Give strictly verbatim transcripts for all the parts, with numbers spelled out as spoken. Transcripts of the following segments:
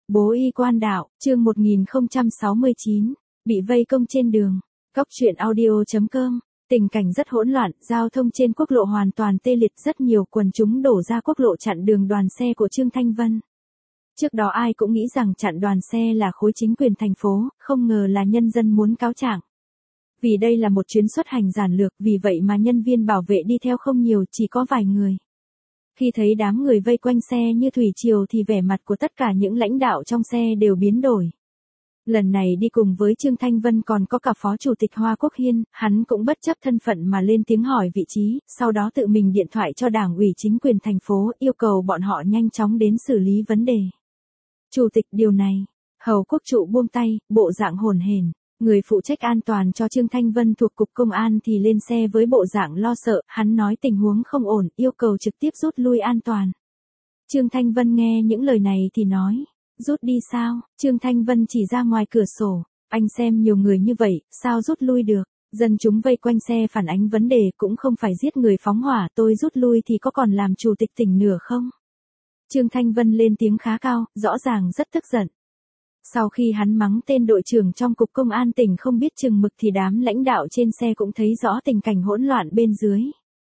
Bố y quan đạo, chương một nghìn không trăm sáu mươi chín, bị vây công trên đường. Góc truyện audio chấm com. Tình cảnh rất hỗn loạn, giao thông trên quốc lộ hoàn toàn tê liệt, rất nhiều quần chúng đổ ra quốc lộ chặn đường đoàn xe của Trương Thanh Vân. Trước đó ai cũng nghĩ rằng chặn đoàn xe là khối chính quyền thành phố, không ngờ là nhân dân muốn cáo trạng. Vì đây là một chuyến xuất hành giản lược, vì vậy mà nhân viên bảo vệ đi theo không nhiều, chỉ có vài người. Khi thấy đám người vây quanh xe như thủy triều thì vẻ mặt của tất cả những lãnh đạo trong xe đều biến đổi. Lần này đi cùng với Trương Thanh Vân còn có cả Phó Chủ tịch Hoa Quốc Hiên, hắn cũng bất chấp thân phận mà lên tiếng hỏi vị trí, sau đó tự mình điện thoại cho Đảng ủy chính quyền thành phố, yêu cầu bọn họ nhanh chóng đến xử lý vấn đề. Chủ tịch điều này, Hầu Quốc Trụ buông tay, bộ dạng hồn hển. Người phụ trách an toàn cho Trương Thanh Vân thuộc Cục Công an thì lên xe với bộ dạng lo sợ, hắn nói tình huống không ổn, yêu cầu trực tiếp rút lui an toàn. Trương Thanh Vân nghe những lời này thì nói, rút đi sao? Trương Thanh Vân chỉ ra ngoài cửa sổ, anh xem nhiều người như vậy, sao rút lui được? Dân chúng vây quanh xe phản ánh vấn đề cũng không phải giết người phóng hỏa, tôi rút lui thì có còn làm chủ tịch tỉnh nửa không? Trương Thanh Vân lên tiếng khá cao, rõ ràng rất tức giận. Sau khi hắn mắng tên đội trưởng trong Cục Công an tỉnh không biết chừng mực thì đám lãnh đạo trên xe cũng thấy rõ tình cảnh hỗn loạn bên dưới.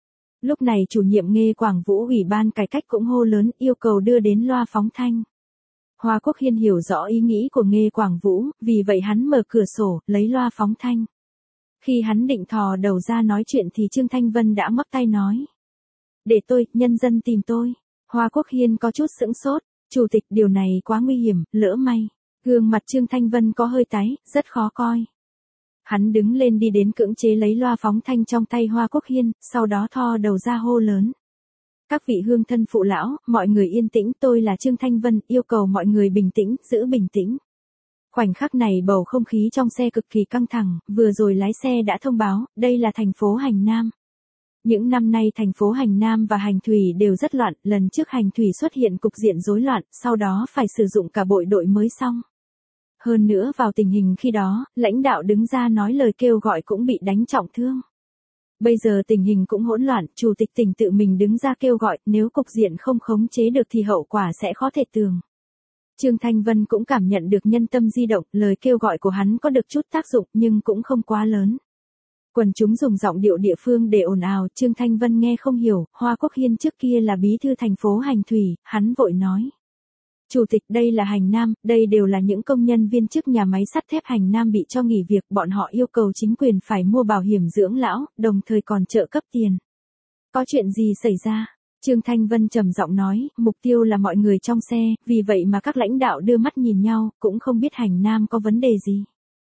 Lúc này chủ nhiệm Nghê Quảng Vũ Ủy ban cải cách cũng hô lớn yêu cầu đưa đến loa phóng thanh. Hoa Quốc Hiên hiểu rõ ý nghĩ của Nghê Quảng Vũ, vì vậy hắn mở cửa sổ, lấy loa phóng thanh. Khi hắn định thò đầu ra nói chuyện thì Trương Thanh Vân đã ngoắc tay nói. Để tôi, nhân dân tìm tôi. Hoa Quốc Hiên có chút sững sốt, chủ tịch điều này quá nguy hiểm, lỡ may. Gương mặt Trương Thanh Vân có hơi tái, rất khó coi. Hắn đứng lên đi đến cưỡng chế lấy loa phóng thanh trong tay Hoa Quốc Hiên, sau đó thò đầu ra hô lớn. Các vị hương thân phụ lão, mọi người yên tĩnh, tôi là Trương Thanh Vân, yêu cầu mọi người bình tĩnh, giữ bình tĩnh. Khoảnh khắc này bầu không khí trong xe cực kỳ căng thẳng, vừa rồi lái xe đã thông báo, đây là thành phố Hành Nam. Những năm nay thành phố Hành Nam và Hành Thủy đều rất loạn, lần trước Hành Thủy xuất hiện cục diện rối loạn, sau đó phải sử dụng cả bộ đội mới xong. Hơn nữa vào tình hình khi đó, lãnh đạo đứng ra nói lời kêu gọi cũng bị đánh trọng thương. Bây giờ tình hình cũng hỗn loạn, chủ tịch tỉnh tự mình đứng ra kêu gọi, nếu cục diện không khống chế được thì hậu quả sẽ khó thể tường. Trương Thanh Vân cũng cảm nhận được nhân tâm di động, lời kêu gọi của hắn có được chút tác dụng nhưng cũng không quá lớn. Quần chúng dùng giọng điệu địa phương để ồn ào, Trương Thanh Vân nghe không hiểu, Hoa Quốc Hiên trước kia là bí thư thành phố Hành Thủy, hắn vội nói. Chủ tịch, đây là Hành Nam, đây đều là những công nhân viên chức nhà máy sắt thép Hành Nam bị cho nghỉ việc, bọn họ yêu cầu chính quyền phải mua bảo hiểm dưỡng lão, đồng thời còn trợ cấp tiền. Có chuyện gì xảy ra? Trương Thanh Vân trầm giọng nói, mục tiêu là mọi người trong xe, vì vậy mà các lãnh đạo đưa mắt nhìn nhau, cũng không biết Hành Nam có vấn đề gì.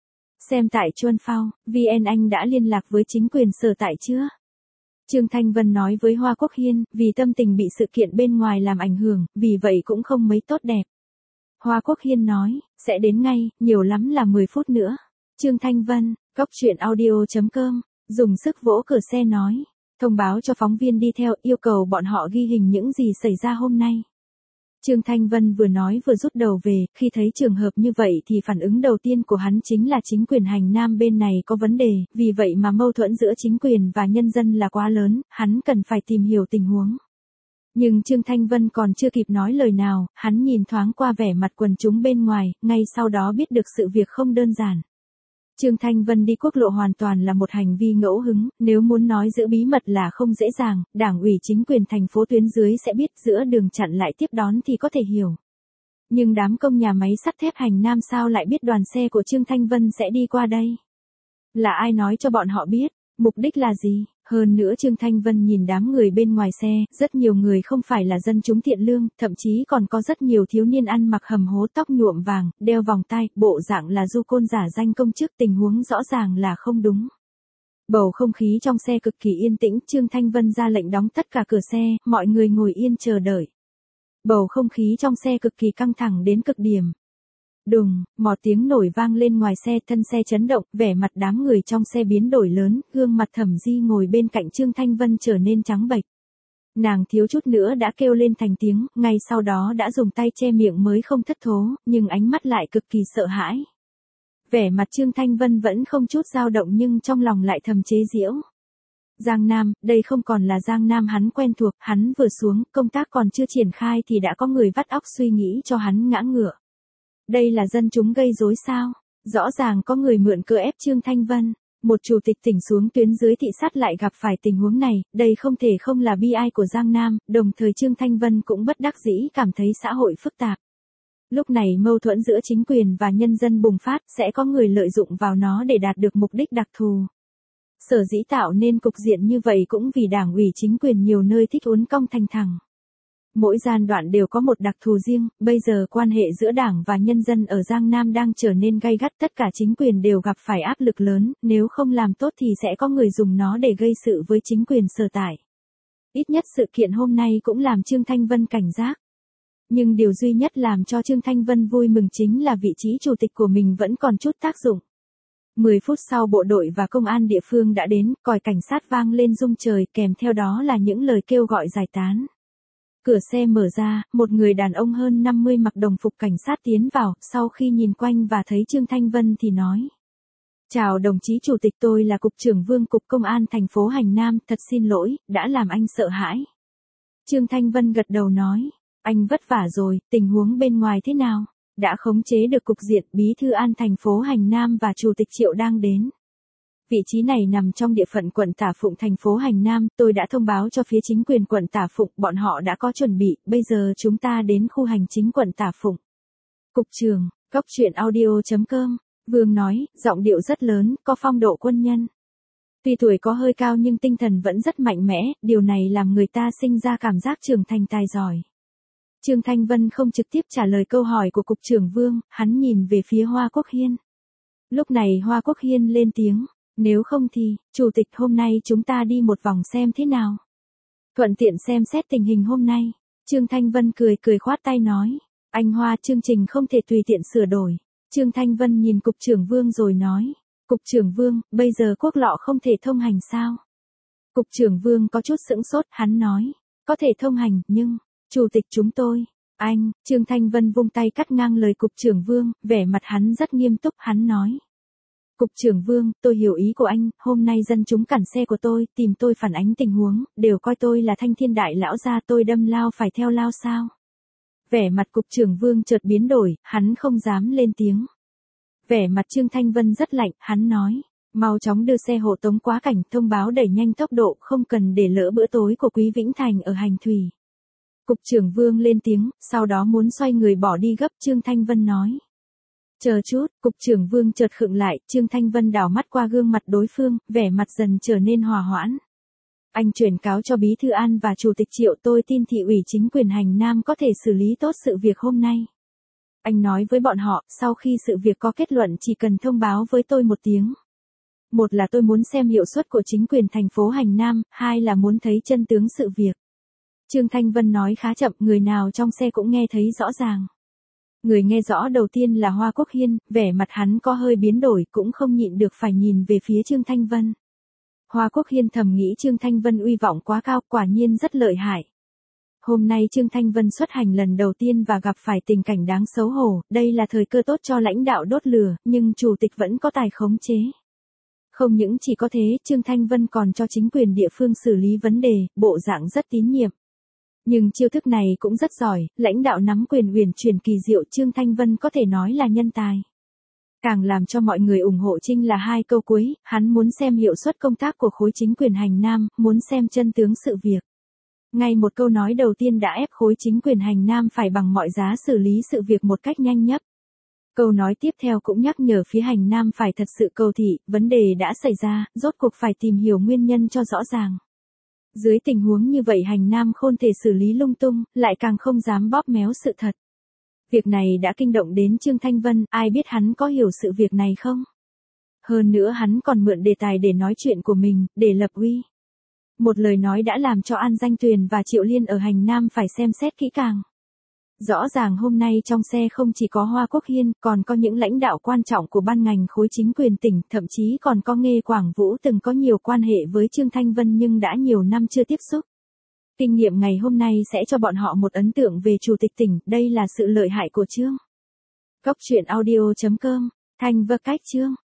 Xem tại Chuan Phao, vê en Anh đã liên lạc với chính quyền sở tại chưa? Trương Thanh Vân nói với Hoa Quốc Hiên, vì tâm tình bị sự kiện bên ngoài làm ảnh hưởng, vì vậy cũng không mấy tốt đẹp. Hoa Quốc Hiên nói, sẽ đến ngay, nhiều lắm là mười phút nữa. Trương Thanh Vân, góc truyện audio chấm com, dùng sức vỗ cửa xe nói, thông báo cho phóng viên đi theo, yêu cầu bọn họ ghi hình những gì xảy ra hôm nay. Trương Thanh Vân vừa nói vừa rút đầu về, khi thấy trường hợp như vậy thì phản ứng đầu tiên của hắn chính là chính quyền Hành Nam bên này có vấn đề, vì vậy mà mâu thuẫn giữa chính quyền và nhân dân là quá lớn, hắn cần phải tìm hiểu tình huống. Nhưng Trương Thanh Vân còn chưa kịp nói lời nào, hắn nhìn thoáng qua vẻ mặt quần chúng bên ngoài, ngay sau đó biết được sự việc không đơn giản. Trương Thanh Vân đi quốc lộ hoàn toàn là một hành vi ngẫu hứng, nếu muốn nói giữ bí mật là không dễ dàng, đảng ủy chính quyền thành phố tuyến dưới sẽ biết, giữa đường chặn lại tiếp đón thì có thể hiểu. Nhưng đám công nhà máy sắt thép Hành Nam sao lại biết đoàn xe của Trương Thanh Vân sẽ đi qua đây? Là ai nói cho bọn họ biết? Mục đích là gì? Hơn nữa Trương Thanh Vân nhìn đám người bên ngoài xe, rất nhiều người không phải là dân chúng thiện lương, thậm chí còn có rất nhiều thiếu niên ăn mặc hầm hố, tóc nhuộm vàng, đeo vòng tai, bộ dạng là du côn giả danh công chức, tình huống rõ ràng là không đúng. Bầu không khí trong xe cực kỳ yên tĩnh, Trương Thanh Vân ra lệnh đóng tất cả cửa xe, mọi người ngồi yên chờ đợi. Bầu không khí trong xe cực kỳ căng thẳng đến cực điểm. Đùng, một tiếng nổi vang lên ngoài xe, thân xe chấn động, vẻ mặt đám người trong xe biến đổi lớn, gương mặt Thẩm Di ngồi bên cạnh Trương Thanh Vân trở nên trắng bệch. Nàng thiếu chút nữa đã kêu lên thành tiếng, ngay sau đó đã dùng tay che miệng mới không thất thố, nhưng ánh mắt lại cực kỳ sợ hãi. Vẻ mặt Trương Thanh Vân vẫn không chút dao động nhưng trong lòng lại thầm chế giễu. Giang Nam, đây không còn là Giang Nam hắn quen thuộc, hắn vừa xuống, công tác còn chưa triển khai thì đã có người vắt óc suy nghĩ cho hắn ngã ngựa. Đây là dân chúng gây rối sao? Rõ ràng có người mượn cớ ép Trương Thanh Vân. Một chủ tịch tỉnh xuống tuyến dưới thị sát lại gặp phải tình huống này, đây không thể không là bi ai của Giang Nam, đồng thời Trương Thanh Vân cũng bất đắc dĩ cảm thấy xã hội phức tạp. Lúc này mâu thuẫn giữa chính quyền và nhân dân bùng phát, sẽ có người lợi dụng vào nó để đạt được mục đích đặc thù. Sở dĩ tạo nên cục diện như vậy cũng vì đảng ủy chính quyền nhiều nơi thích uốn cong thành thẳng. Mỗi giai đoạn đều có một đặc thù riêng, bây giờ quan hệ giữa đảng và nhân dân ở Giang Nam đang trở nên gay gắt, tất cả chính quyền đều gặp phải áp lực lớn, nếu không làm tốt thì sẽ có người dùng nó để gây sự với chính quyền sở tại. Ít nhất sự kiện hôm nay cũng làm Trương Thanh Vân cảnh giác. Nhưng điều duy nhất làm cho Trương Thanh Vân vui mừng chính là vị trí chủ tịch của mình vẫn còn chút tác dụng. mười phút sau bộ đội và công an địa phương đã đến, còi cảnh sát vang lên rung trời, kèm theo đó là những lời kêu gọi giải tán. Cửa xe mở ra, một người đàn ông hơn năm mươi mặc đồng phục cảnh sát tiến vào, sau khi nhìn quanh và thấy Trương Thanh Vân thì nói. Chào đồng chí chủ tịch, tôi là Cục trưởng Vương Cục Công an thành phố Hành Nam, thật xin lỗi, đã làm anh sợ hãi. Trương Thanh Vân gật đầu nói, anh vất vả rồi, tình huống bên ngoài thế nào? Đã khống chế được cục diện, bí thư An thành phố Hành Nam và chủ tịch Triệu đang đến. Vị trí này nằm trong địa phận quận Tả Phụng thành phố Hành Nam, tôi đã thông báo cho phía chính quyền quận Tả Phụng, bọn họ đã có chuẩn bị, bây giờ chúng ta đến khu hành chính quận Tả Phụng. Cục trưởng, Cóc truyện audio chấm com, Vương nói, giọng điệu rất lớn, có phong độ quân nhân. Tuy tuổi có hơi cao nhưng tinh thần vẫn rất mạnh mẽ, điều này làm người ta sinh ra cảm giác trưởng thành tài giỏi. Trương Thanh Vân không trực tiếp trả lời câu hỏi của Cục trưởng Vương, hắn nhìn về phía Hoa Quốc Hiên. Lúc này Hoa Quốc Hiên lên tiếng. Nếu không thì, chủ tịch hôm nay chúng ta đi một vòng xem thế nào. Thuận tiện xem xét tình hình hôm nay. Trương Thanh Vân cười cười khoát tay nói. Anh Hoa, chương trình không thể tùy tiện sửa đổi. Trương Thanh Vân nhìn Cục trưởng Vương rồi nói. Cục trưởng Vương, bây giờ quốc lọ không thể thông hành sao? Cục trưởng Vương có chút sững sốt, hắn nói. Có thể thông hành, nhưng, chủ tịch chúng tôi. Anh, Trương Thanh Vân vung tay cắt ngang lời Cục trưởng Vương, vẻ mặt hắn rất nghiêm túc, hắn nói. Cục trưởng Vương, tôi hiểu ý của anh, hôm nay dân chúng cản xe của tôi, tìm tôi phản ánh tình huống, đều coi tôi là thanh thiên đại lão gia, tôi đâm lao phải theo lao sao. Vẻ mặt Cục trưởng Vương chợt biến đổi, hắn không dám lên tiếng. Vẻ mặt Trương Thanh Vân rất lạnh, hắn nói, mau chóng đưa xe hộ tống quá cảnh, thông báo đẩy nhanh tốc độ, không cần để lỡ bữa tối của Quý Vĩnh Thành ở Hành Thủy. Cục trưởng Vương lên tiếng, sau đó muốn xoay người bỏ đi gấp, Trương Thanh Vân nói. Chờ chút, Cục trưởng Vương chợt khựng lại, Trương Thanh Vân đảo mắt qua gương mặt đối phương, vẻ mặt dần trở nên hòa hoãn. Anh chuyển cáo cho Bí thư An và Chủ tịch Triệu, tôi tin thị ủy chính quyền Hành Nam có thể xử lý tốt sự việc hôm nay. Anh nói với bọn họ, sau khi sự việc có kết luận chỉ cần thông báo với tôi một tiếng. Một là tôi muốn xem hiệu suất của chính quyền thành phố Hành Nam, hai là muốn thấy chân tướng sự việc. Trương Thanh Vân nói khá chậm, người nào trong xe cũng nghe thấy rõ ràng. Người nghe rõ đầu tiên là Hoa Quốc Hiên, vẻ mặt hắn có hơi biến đổi, cũng không nhịn được phải nhìn về phía Trương Thanh Vân. Hoa Quốc Hiên thầm nghĩ Trương Thanh Vân uy vọng quá cao, quả nhiên rất lợi hại. Hôm nay Trương Thanh Vân xuất hành lần đầu tiên và gặp phải tình cảnh đáng xấu hổ, đây là thời cơ tốt cho lãnh đạo đốt lửa, nhưng chủ tịch vẫn có tài khống chế. Không những chỉ có thế, Trương Thanh Vân còn cho chính quyền địa phương xử lý vấn đề, bộ dạng rất tín nhiệm. Nhưng chiêu thức này cũng rất giỏi, lãnh đạo nắm quyền uyển chuyển kỳ diệu, Trương Thanh Vân có thể nói là nhân tài. Càng làm cho mọi người ủng hộ Trinh là hai câu cuối, hắn muốn xem hiệu suất công tác của khối chính quyền Hành Nam, muốn xem chân tướng sự việc. Ngay một câu nói đầu tiên đã ép khối chính quyền Hành Nam phải bằng mọi giá xử lý sự việc một cách nhanh nhất. Câu nói tiếp theo cũng nhắc nhở phía Hành Nam phải thật sự cầu thị, vấn đề đã xảy ra, rốt cuộc phải tìm hiểu nguyên nhân cho rõ ràng. Dưới tình huống như vậy Hành Nam không thể xử lý lung tung, lại càng không dám bóp méo sự thật. Việc này đã kinh động đến Trương Thanh Vân, ai biết hắn có hiểu sự việc này không? Hơn nữa hắn còn mượn đề tài để nói chuyện của mình, để lập uy. Một lời nói đã làm cho An Danh Tuyền và Triệu Liên ở Hành Nam phải xem xét kỹ càng. Rõ ràng hôm nay trong xe không chỉ có Hoa Quốc Hiên, còn có những lãnh đạo quan trọng của ban ngành khối chính quyền tỉnh, thậm chí còn có Nghê Quảng Vũ từng có nhiều quan hệ với Trương Thanh Vân nhưng đã nhiều năm chưa tiếp xúc. Kinh nghiệm ngày hôm nay sẽ cho bọn họ một ấn tượng về chủ tịch tỉnh, đây là sự lợi hại của Trương. Cóc truyện audio chấm com, Thanh và Cách Trương.